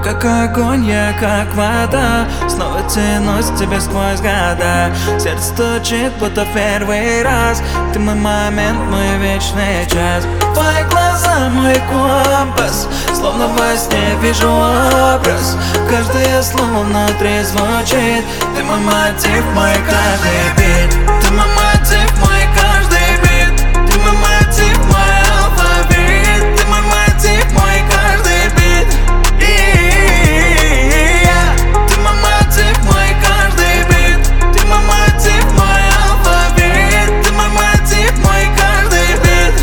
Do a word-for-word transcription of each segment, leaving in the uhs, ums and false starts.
как огонь, я как вода. Снова тянусь к тебе сквозь года. Сердце стучит, будто в первый раз. Ты мой момент, мой вечный час. Твои глаза, мой компас. Словно во сне вижу образ. Каждое слово внутри звучит. Ты мой мотив, мой каждый бит. Ты мой мотив, мой каждый бит. Ты мой мотив, мой алфавит. Ты мой мотив, мой каждый бит. Ты мой мотив, мой каждый бит. Ты мой мотив, мой алфавит. Ты мой мотив, мой каждый бит.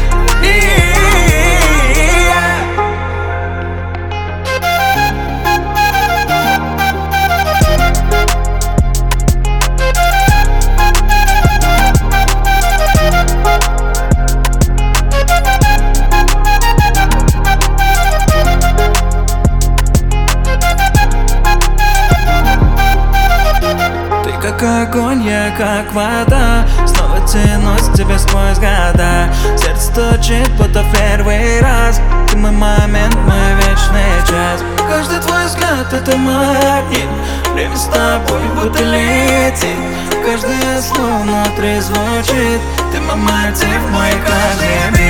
Как огонь, я как вода. Снова тянусь к тебе сквозь года. Сердце стучит, будто в первый раз. Ты мой момент, мой вечный час. Каждый твой взгляд — это магнит. Время с тобой будто летит. Каждое слово внутри звучит. Ты мой мотив, мой каждый миг.